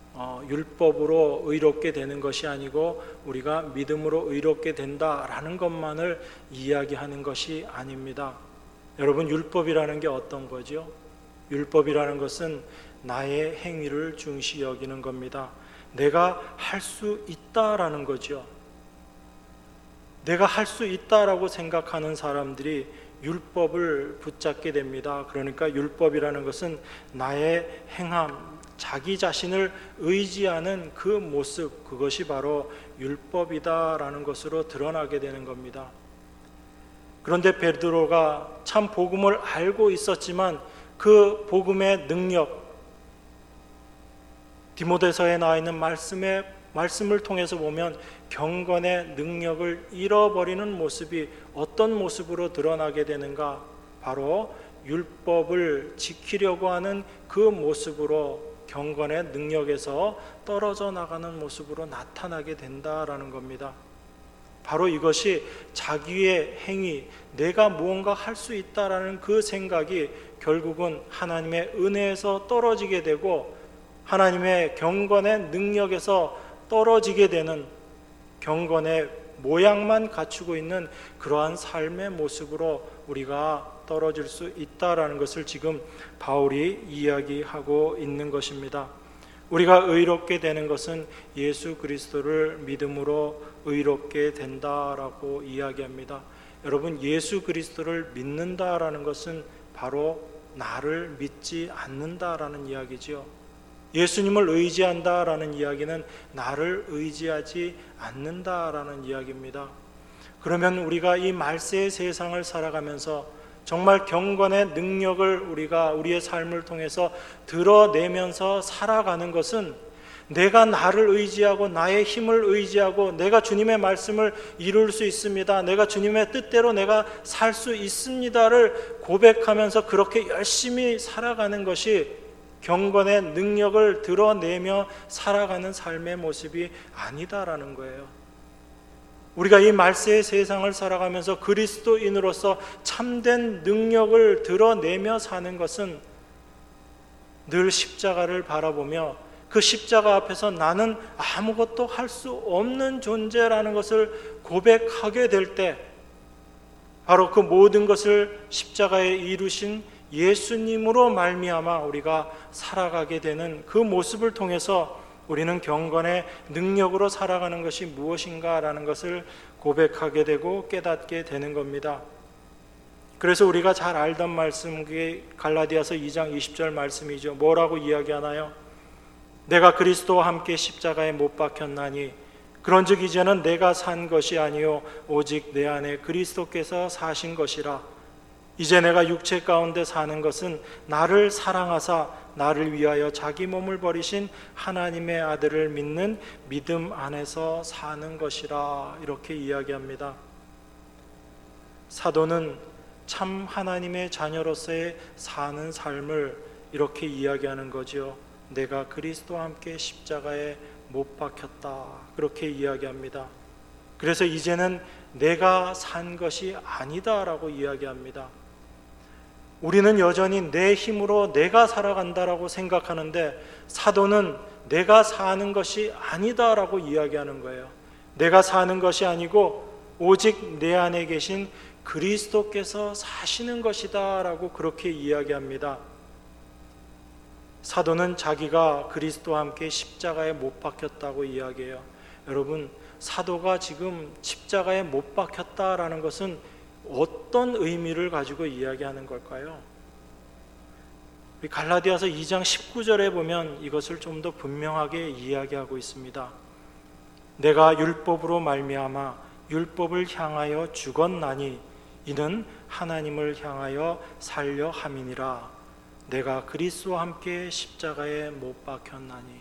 율법으로 의롭게 되는 것이 아니고 우리가 믿음으로 의롭게 된다라는 것만을 이야기하는 것이 아닙니다. 여러분, 율법이라는 게 어떤 거죠? 율법이라는 것은 나의 행위를 중시 여기는 겁니다. 내가 할 수 있다라는 거죠. 내가 할 수 있다라고 생각하는 사람들이 율법을 붙잡게 됩니다. 그러니까 율법이라는 것은 나의 행함, 자기 자신을 의지하는 그 모습, 그것이 바로 율법이다라는 것으로 드러나게 되는 겁니다. 그런데 베드로가 참 복음을 알고 있었지만 그 복음의 능력, 디모데서에 나와 있는 말씀을 통해서 보면 경건의 능력을 잃어버리는 모습이 어떤 모습으로 드러나게 되는가? 바로 율법을 지키려고 하는 그 모습으로 경건의 능력에서 떨어져 나가는 모습으로 나타나게 된다라는 겁니다. 바로 이것이 자기의 행위, 내가 무언가 할 수 있다라는 그 생각이 결국은 하나님의 은혜에서 떨어지게 되고 하나님의 경건의 능력에서 떨어지게 되는, 경건의 모양만 갖추고 있는 그러한 삶의 모습으로 우리가 떨어질 수 있다라는 것을 지금 바울이 이야기하고 있는 것입니다. 우리가 의롭게 되는 것은 예수 그리스도를 믿음으로 의롭게 된다라고 이야기합니다. 여러분, 예수 그리스도를 믿는다라는 것은 바로 나를 믿지 않는다라는 이야기지요. 예수님을 의지한다라는 이야기는 나를 의지하지 않는다라는 이야기입니다. 그러면 우리가 이 말세의 세상을 살아가면서 정말 경건의 능력을 우리가 우리의 삶을 통해서 드러내면서 살아가는 것은 내가 나를 의지하고 나의 힘을 의지하고 내가 주님의 말씀을 이룰 수 있습니다, 내가 주님의 뜻대로 내가 살 수 있습니다를 고백하면서 그렇게 열심히 살아가는 것이 경건의 능력을 드러내며 살아가는 삶의 모습이 아니다라는 거예요. 우리가 이 말세의 세상을 살아가면서 그리스도인으로서 참된 능력을 드러내며 사는 것은 늘 십자가를 바라보며 그 십자가 앞에서 나는 아무것도 할 수 없는 존재라는 것을 고백하게 될 때 바로 그 모든 것을 십자가에 이루신 예수님으로 말미암아 우리가 살아가게 되는 그 모습을 통해서 우리는 경건의 능력으로 살아가는 것이 무엇인가라는 것을 고백하게 되고 깨닫게 되는 겁니다. 그래서 우리가 잘 알던 말씀, 그게 갈라디아서 2장 20절 말씀이죠. 뭐라고 이야기하나요? 내가 그리스도와 함께 십자가에 못 박혔나니 그런즉 이제는 내가 산 것이 아니요 오직 내 안에 그리스도께서 사신 것이라. 이제 내가 육체 가운데 사는 것은 나를 사랑하사 나를 위하여 자기 몸을 버리신 하나님의 아들을 믿는 믿음 안에서 사는 것이라. 이렇게 이야기합니다. 사도는 참 하나님의 자녀로서의 사는 삶을 이렇게 이야기하는 거지요. 내가 그리스도와 함께 십자가에 못 박혔다, 그렇게 이야기합니다. 그래서 이제는 내가 산 것이 아니다라고 이야기합니다. 우리는 여전히 내 힘으로 내가 살아간다라고 생각하는데 사도는 내가 사는 것이 아니다라고 이야기하는 거예요. 내가 사는 것이 아니고 오직 내 안에 계신 그리스도께서 사시는 것이다라고 그렇게 이야기합니다. 사도는 자기가 그리스도와 함께 십자가에 못 박혔다고 이야기해요. 여러분, 사도가 지금 십자가에 못 박혔다라는 것은 어떤 의미를 가지고 이야기하는 걸까요? 갈라디아서 2장 19절에 보면 이것을 좀 더 분명하게 이야기하고 있습니다. 내가 율법으로 말미암아 율법을 향하여 죽었나니 이는 하나님을 향하여 살려 함이니라. 내가 그리스도와 함께 십자가에 못 박혔나니.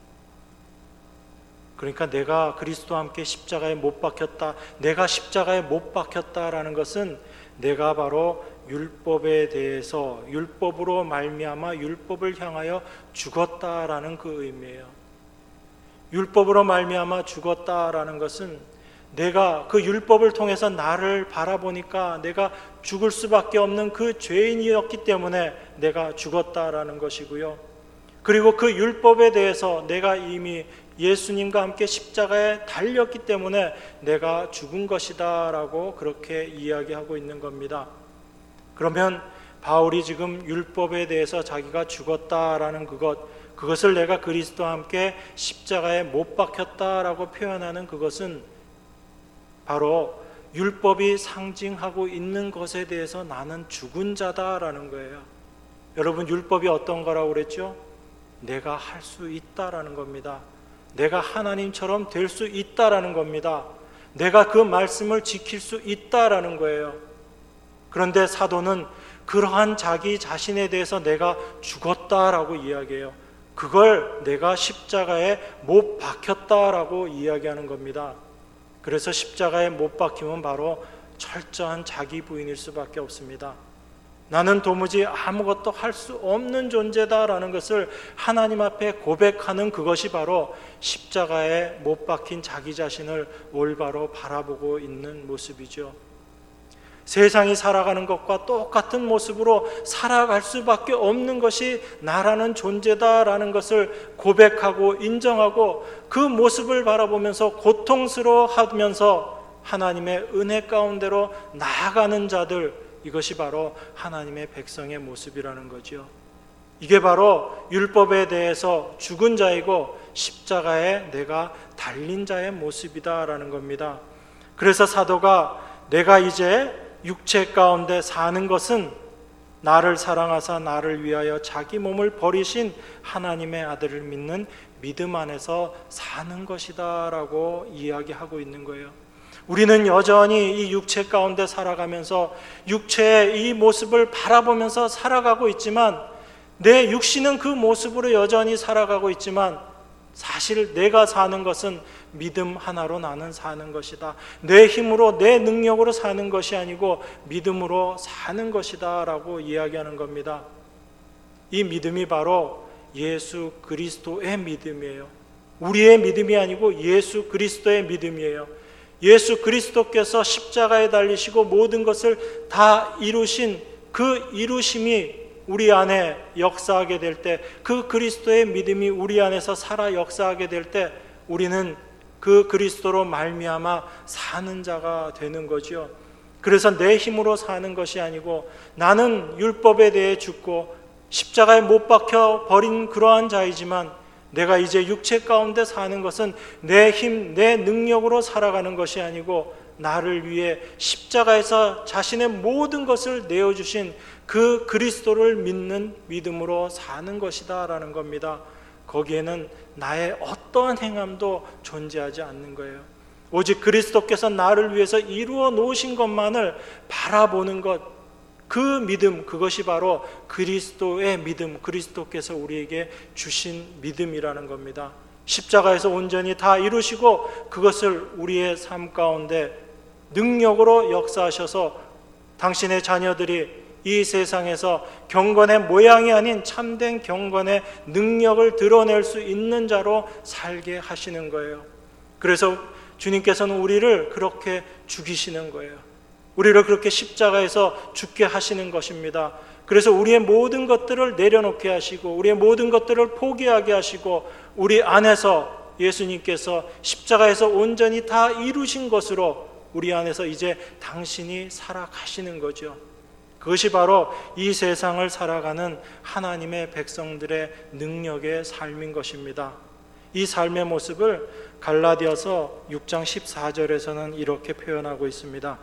그러니까 내가 그리스도와 함께 십자가에 못 박혔다, 내가 십자가에 못 박혔다라는 것은 내가 바로 율법에 대해서 율법으로 말미암아 율법을 향하여 죽었다라는 그 의미예요. 율법으로 말미암아 죽었다라는 것은 내가 그 율법을 통해서 나를 바라보니까 내가 죽을 수밖에 없는 그 죄인이었기 때문에 내가 죽었다라는 것이고요. 그리고 그 율법에 대해서 내가 이미 예수님과 함께 십자가에 달렸기 때문에 내가 죽은 것이다 라고 그렇게 이야기하고 있는 겁니다. 그러면 바울이 지금 율법에 대해서 자기가 죽었다라는 그것을 내가 그리스도와 함께 십자가에 못 박혔다라고 표현하는 그것은 바로 율법이 상징하고 있는 것에 대해서 나는 죽은 자다라는 거예요. 여러분, 율법이 어떤 거라고 그랬죠? 내가 할 수 있다라는 겁니다. 내가 하나님처럼 될 수 있다라는 겁니다. 내가 그 말씀을 지킬 수 있다라는 거예요. 그런데 사도는 그러한 자기 자신에 대해서 내가 죽었다라고 이야기해요. 그걸 내가 십자가에 못 박혔다라고 이야기하는 겁니다. 그래서 십자가에 못 박힘은 바로 철저한 자기 부인일 수밖에 없습니다. 나는 도무지 아무것도 할 수 없는 존재다라는 것을 하나님 앞에 고백하는 그것이 바로 십자가에 못 박힌 자기 자신을 올바로 바라보고 있는 모습이죠. 세상이 살아가는 것과 똑같은 모습으로 살아갈 수밖에 없는 것이 나라는 존재다라는 것을 고백하고 인정하고 그 모습을 바라보면서 고통스러워하면서 하나님의 은혜 가운데로 나아가는 자들, 이것이 바로 하나님의 백성의 모습이라는 거죠. 이게 바로 율법에 대해서 죽은 자이고 십자가에 내가 달린 자의 모습이다라는 겁니다. 그래서 사도가 내가 이제 육체 가운데 사는 것은 나를 사랑하사 나를 위하여 자기 몸을 버리신 하나님의 아들을 믿는 믿음 안에서 사는 것이다 라고 이야기하고 있는 거예요. 우리는 여전히 이 육체 가운데 살아가면서 육체의 이 모습을 바라보면서 살아가고 있지만, 내 육신은 그 모습으로 여전히 살아가고 있지만 사실 내가 사는 것은 믿음 하나로 나는 사는 것이다. 내 힘으로 내 능력으로 사는 것이 아니고 믿음으로 사는 것이다 라고 이야기하는 겁니다. 이 믿음이 바로 예수 그리스도의 믿음이에요. 우리의 믿음이 아니고 예수 그리스도의 믿음이에요. 예수 그리스도께서 십자가에 달리시고 모든 것을 다 이루신 그 이루심이 우리 안에 역사하게 될 때, 그 그리스도의 믿음이 우리 안에서 살아 역사하게 될 때 우리는 그 그리스도로 말미암아 사는 자가 되는 거죠. 그래서 내 힘으로 사는 것이 아니고 나는 율법에 대해 죽고 십자가에 못 박혀 버린 그러한 자이지만 내가 이제 육체 가운데 사는 것은 내 힘, 내 능력으로 살아가는 것이 아니고 나를 위해 십자가에서 자신의 모든 것을 내어주신 그 그리스도를 믿는 믿음으로 사는 것이다 라는 겁니다. 거기에는 나의 어떠한 행함도 존재하지 않는 거예요. 오직 그리스도께서 나를 위해서 이루어 놓으신 것만을 바라보는 것, 그 믿음, 그것이 바로 그리스도의 믿음, 그리스도께서 우리에게 주신 믿음이라는 겁니다. 십자가에서 온전히 다 이루시고 그것을 우리의 삶 가운데 능력으로 역사하셔서 당신의 자녀들이 이 세상에서 경건의 모양이 아닌 참된 경건의 능력을 드러낼 수 있는 자로 살게 하시는 거예요. 그래서 주님께서는 우리를 그렇게 죽이시는 거예요. 우리를 그렇게 십자가에서 죽게 하시는 것입니다. 그래서 우리의 모든 것들을 내려놓게 하시고 우리의 모든 것들을 포기하게 하시고 우리 안에서 예수님께서 십자가에서 온전히 다 이루신 것으로 우리 안에서 이제 당신이 살아가시는 거죠. 그것이 바로 이 세상을 살아가는 하나님의 백성들의 능력의 삶인 것입니다. 이 삶의 모습을 갈라디아서 6장 14절에서는 이렇게 표현하고 있습니다.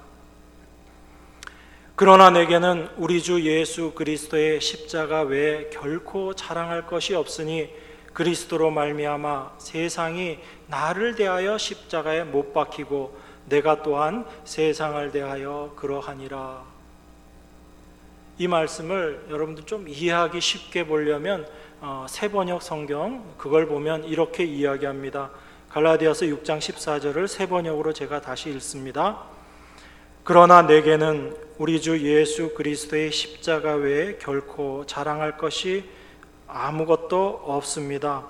그러나 내게는 우리 주 예수 그리스도의 십자가 외에 결코 자랑할 것이 없으니 그리스도로 말미암아 세상이 나를 대하여 십자가에 못 박히고 내가 또한 세상을 대하여 그러하니라. 이 말씀을 여러분들 좀 이해하기 쉽게 보려면 새번역 성경 그걸 보면 이렇게 이야기합니다. 갈라디아서 6장 14절을 새번역으로 제가 다시 읽습니다. 그러나 내게는 우리 주 예수 그리스도의 십자가 외에 결코 자랑할 것이 아무것도 없습니다.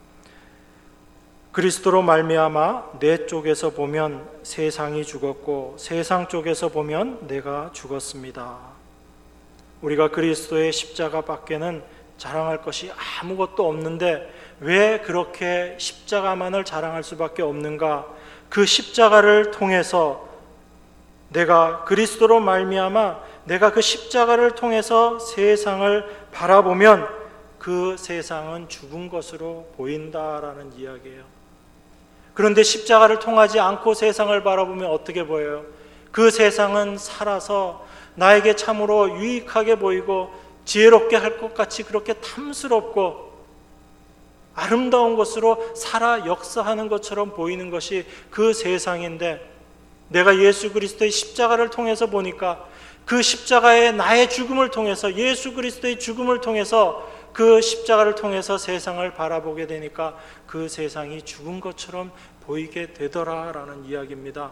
그리스도로 말미암아 내 쪽에서 보면 세상이 죽었고 세상 쪽에서 보면 내가 죽었습니다. 우리가 그리스도의 십자가 밖에는 자랑할 것이 아무것도 없는데 왜 그렇게 십자가만을 자랑할 수밖에 없는가? 그 십자가를 통해서 내가 그리스도로 말미암아 내가 그 십자가를 통해서 세상을 바라보면 그 세상은 죽은 것으로 보인다라는 이야기예요. 그런데 십자가를 통하지 않고 세상을 바라보면 어떻게 보여요? 그 세상은 살아서 나에게 참으로 유익하게 보이고 지혜롭게 할 것 같이 그렇게 탐스럽고 아름다운 것으로 살아 역사하는 것처럼 보이는 것이 그 세상인데, 내가 예수 그리스도의 십자가를 통해서 보니까 그 십자가의 나의 죽음을 통해서, 예수 그리스도의 죽음을 통해서, 그 십자가를 통해서 세상을 바라보게 되니까 그 세상이 죽은 것처럼 보이게 되더라라는 이야기입니다.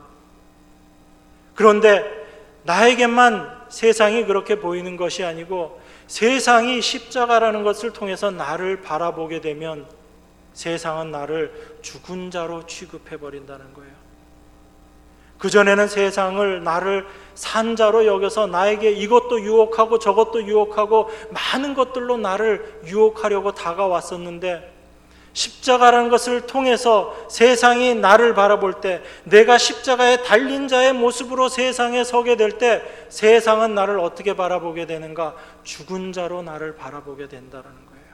그런데 나에게만 세상이 그렇게 보이는 것이 아니고 세상이 십자가라는 것을 통해서 나를 바라보게 되면 세상은 나를 죽은 자로 취급해 버린다는 거예요. 그전에는 세상을 나를 산 자로 여겨서 나에게 이것도 유혹하고 저것도 유혹하고 많은 것들로 나를 유혹하려고 다가왔었는데, 십자가라는 것을 통해서 세상이 나를 바라볼 때, 내가 십자가에 달린 자의 모습으로 세상에 서게 될 때 세상은 나를 어떻게 바라보게 되는가? 죽은 자로 나를 바라보게 된다는 거예요.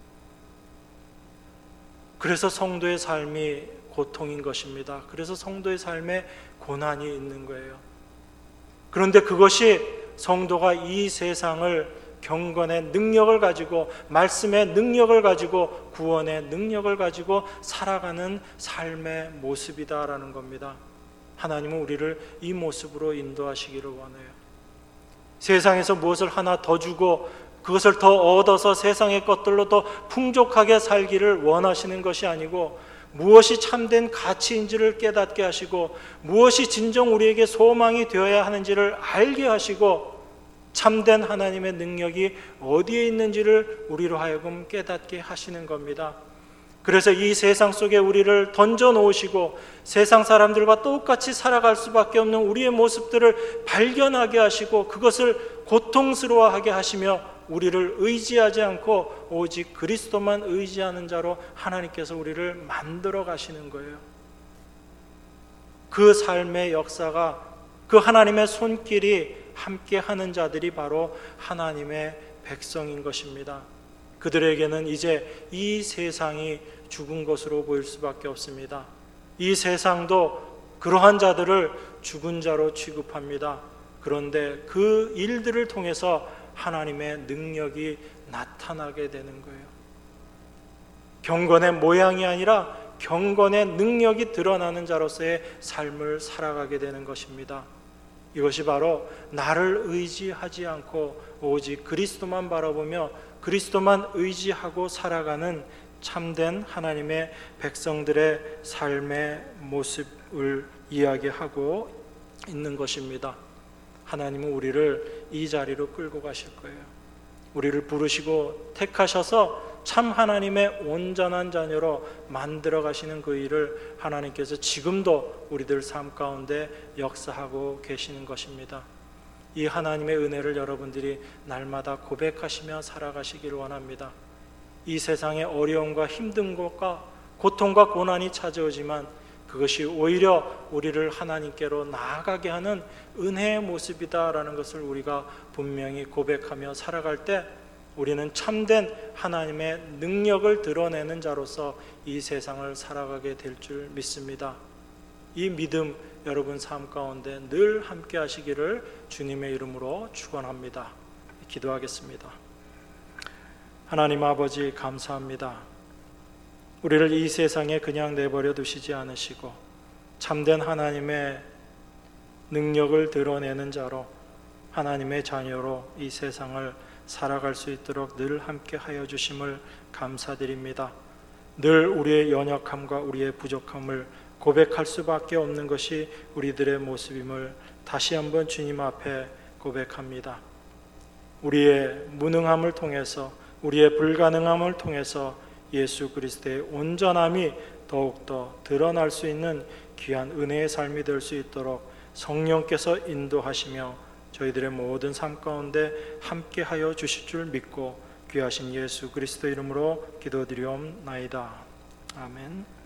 그래서 성도의 삶이 고통인 것입니다. 그래서 성도의 삶에 고난이 있는 거예요. 그런데 그것이 성도가 이 세상을 경건의 능력을 가지고, 말씀의 능력을 가지고, 구원의 능력을 가지고 살아가는 삶의 모습이다라는 겁니다. 하나님은 우리를 이 모습으로 인도하시기를 원해요. 세상에서 무엇을 하나 더 주고 그것을 더 얻어서 세상의 것들로 더 풍족하게 살기를 원하시는 것이 아니고, 무엇이 참된 가치인지를 깨닫게 하시고, 무엇이 진정 우리에게 소망이 되어야 하는지를 알게 하시고, 참된 하나님의 능력이 어디에 있는지를 우리로 하여금 깨닫게 하시는 겁니다. 그래서 이 세상 속에 우리를 던져 놓으시고 세상 사람들과 똑같이 살아갈 수밖에 없는 우리의 모습들을 발견하게 하시고 그것을 고통스러워하게 하시며 우리를 의지하지 않고 오직 그리스도만 의지하는 자로 하나님께서 우리를 만들어 가시는 거예요. 그 삶의 역사가, 그 하나님의 손길이 함께 하는 자들이 바로 하나님의 백성인 것입니다. 그들에게는 이제 이 세상이 죽은 것으로 보일 수밖에 없습니다. 이 세상도 그러한 자들을 죽은 자로 취급합니다. 그런데 그 일들을 통해서 하나님의 능력이 나타나게 되는 거예요. 경건의 모양이 아니라 경건의 능력이 드러나는 자로서의 삶을 살아가게 되는 것입니다. 이것이 바로 나를 의지하지 않고 오직 그리스도만 바라보며 그리스도만 의지하고 살아가는 참된 하나님의 백성들의 삶의 모습을 이야기하고 있는 것입니다. 하나님은 우리를 이 자리로 끌고 가실 거예요. 우리를 부르시고 택하셔서 참 하나님의 온전한 자녀로 만들어 가시는 그 일을 하나님께서 지금도 우리들 삶 가운데 역사하고 계시는 것입니다. 이 하나님의 은혜를 여러분들이 날마다 고백하시며 살아가시기를 원합니다. 이 세상의 어려움과 힘든 것과 고통과 고난이 찾아오지만 그것이 오히려 우리를 하나님께로 나아가게 하는 은혜의 모습이다라는 것을 우리가 분명히 고백하며 살아갈 때 우리는 참된 하나님의 능력을 드러내는 자로서 이 세상을 살아가게 될 줄 믿습니다. 이 믿음 여러분 삶 가운데 늘 함께 하시기를 주님의 이름으로 축원합니다. 기도하겠습니다. 하나님 아버지 감사합니다. 우리를 이 세상에 그냥 내버려 두시지 않으시고 참된 하나님의 능력을 드러내는 자로 하나님의 자녀로 이 세상을 살아갈 수 있도록 늘 함께 하여 주심을 감사드립니다. 늘 우리의 연약함과 우리의 부족함을 고백할 수밖에 없는 것이 우리들의 모습임을 다시 한번 주님 앞에 고백합니다. 우리의 무능함을 통해서, 우리의 불가능함을 통해서 예수 그리스도의 온전함이 더욱더 드러날 수 있는 귀한 은혜의 삶이 될 수 있도록 성령께서 인도하시며 저희들의 모든 삶 가운데 함께하여 주실 줄 믿고 귀하신 예수 그리스도 이름으로 기도드리옵나이다. 아멘.